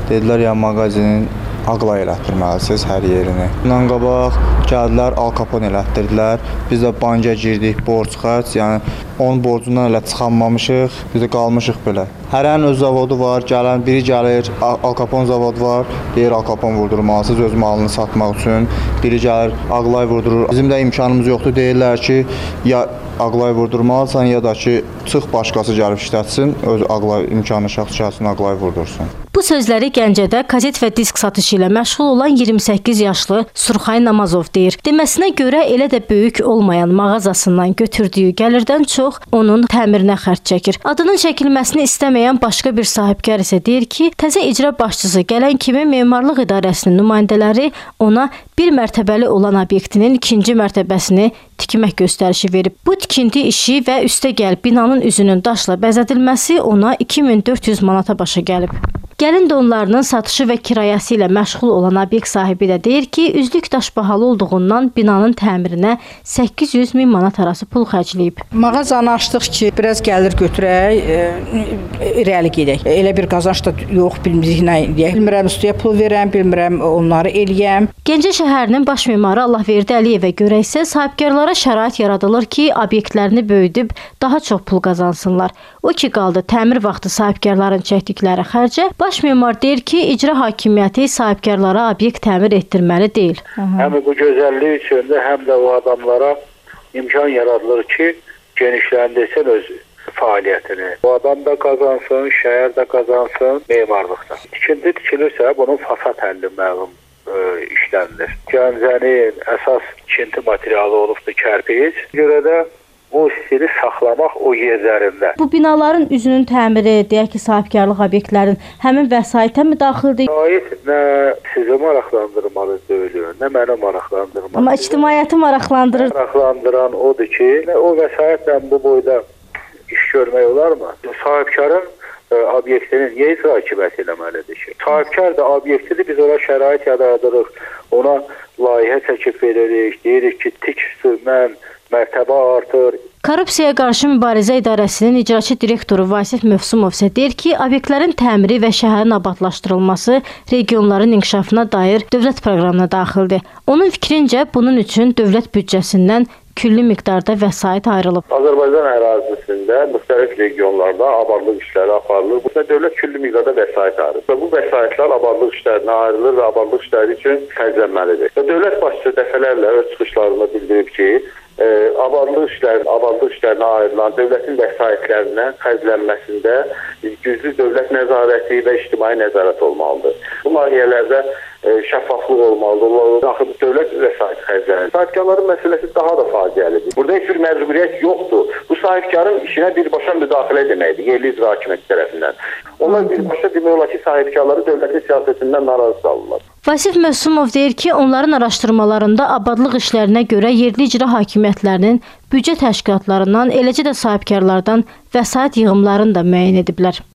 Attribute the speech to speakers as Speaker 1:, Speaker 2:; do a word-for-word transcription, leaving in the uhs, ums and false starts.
Speaker 1: Dedilər, ya mağazinin ağla elətdirməlisiniz hər yerini. Bundan qabaq gəldilər, Al Capone elətdirdilər. Biz də banka girdik, borc xərc, yəni onun borcundan elə çıxanmamışıq, biz də qalmışıq belə. Hərənin öz zavodu var, gələn biri gəlir, Al Capone zavodu var, deyir Al Capone vurdurmalısınız öz malını satmaq üçün. Biri gəlir, Ağlay vurdurur. Bizim də imkanımız yoxdur, deyirlər ki, ya Ağlay vurdurmalısan, ya da ki, çıx başqası gəlib işlətsin, öz Ağlay imkanı şəxs gəlsin, Ağlay vurdursun.
Speaker 2: Bu sözləri Gəncədə kaset və disk satışı ilə məşğul olan iyirmi səkkiz yaşlı Surxay Namazov deyir. Deməsinə görə elə də böyük olmayan mağazasından götürdüyü gəlirdən çox onun təmirinə xərc çəkir. Adının çəkilməsini istəməyən başqa bir sahibkar isə deyir ki, təzə icra başçısı gələn kimi memarlıq idarəsinin nümayəndələri ona bir mərtəbəli olan obyektinin ikinci mərtəbəsini tikmək göstərişi verib. Bu tikinti işi və üstəgəl binanın üzünün daşla bəzədilməsi ona iki min dörd yüz manata başa gəlib. Gəlin donlarının satışı və kirayəsi ilə məşğul olan obyekt sahibi də deyir ki, üzlük daş bahalı olduğundan binanın təmirinə səkkiz yüz min manat arası pul xərcləyib.
Speaker 3: Mağazanı açdıq ki, biraz gəlir götürək, e, irəli gedək. Elə bir qazanc da yox, bilmirik nə edək. Bilmirəm üstəyə pul verəm, bilmirəm onları eləyəm.
Speaker 2: Gəncə şəhərinin baş memarı Allahverdi Əliyevə görə isə sahibkarlara şərait yaradılır ki, obyektlərini böyüdüb daha çox pul qazansınlar. O ki qaldı təmir vaxtı sahibkarların çəkdikləri xərcə, baş memar deyir ki, icra hakimiyyəti sahibkarlara obyekt təmir etdirməli deyil.
Speaker 4: Həm bu gözəllik üçün də, həm də o adamlara imkan yaradılır ki, genişləndirsin öz fəaliyyətini. O adam da qazansın, şəhər də qazansın, memarlıqda. Tikinti tikilirsə, bunun fasad həlli məlum işlənilir. Gəncənin əsas tikinti materialı olubdur kərpic. Görə də o stili saxlamaq o yerlərində.
Speaker 2: Bu binaların üzünün təmiri, deyək ki, sahibkarlıq obyektlərin həmin vəsaitə mi daxildir?
Speaker 4: Vəsait nə sizi maraqlandırmalı deyil, nə mənə maraqlandırmalı.
Speaker 2: Amma ictimaiyyəti maraqlandırır.
Speaker 4: Maraqlandıran odur ki, o vəsaitlə bu boyda iş görmək olarmı? Sahibkarın obyektinin niyə icra hakimiyyəti eləməlidir ki? Sahibkar da obyektidir, biz ona şərait yaradırıq, ona layihə çəkib veririk, deyirik ki, tik sürmən, mərtəbə artır.
Speaker 2: Korrupsiyaya qarşı mübarizə idarəsinin icraçı direktoru Vasif Mövsümov isə deyir ki, obyektlərin təmiri və şəhərin abadlaşdırılması regionların inkişafına dair dövlət proqramına daxildir. Onun fikrincə, bunun üçün dövlət büdcəsindən külli miqdarda vəsait ayrılıb.
Speaker 4: Azərbaycan ərazisində müxtəlif regionlarda abadlıq işləri aparılır. Bu da dövlət külli miqdarda vəsait ayrılır. Bu vəsaitlər abadlıq işlərinə ayrılır və abadlıq işləri üçün xərclənməlidir. Dövlət başçısı dəfələrlə öz çıxışlarında bildirib ki, e, abadlıq işlərinə, abadlıq işlərinə ayrılan dövlətin vəsaitlərindən xərclənməsində güclü dövlət nəzarəti və ictimai nəzarət olmalıdır. Bu layihələrdə e, şəffaflıq olmalıdır. Daxil dövlət vəsait xərclənir. Sahibkarların məsələsi daha da faciəlidir. Burada heç bir məcburiyyət yoxdur. Bu sahibkarın işinə birbaşa müdaxilə deməkdir, yerli icra hakimiyyəti tərəfindən. Onlar birbaşa demək olar ki, sahibkarları dövlətin siyasətindən narazı salırlar.
Speaker 2: Vasif Mövsümov deyir ki, onların araşdırmalarında abadlıq işlərinə görə yerli icra hakimiyyətlərinin büdcə təşkilatlarından, eləcə də sahibkarlardan vəsait yığımlarını da müəyyən ediblər.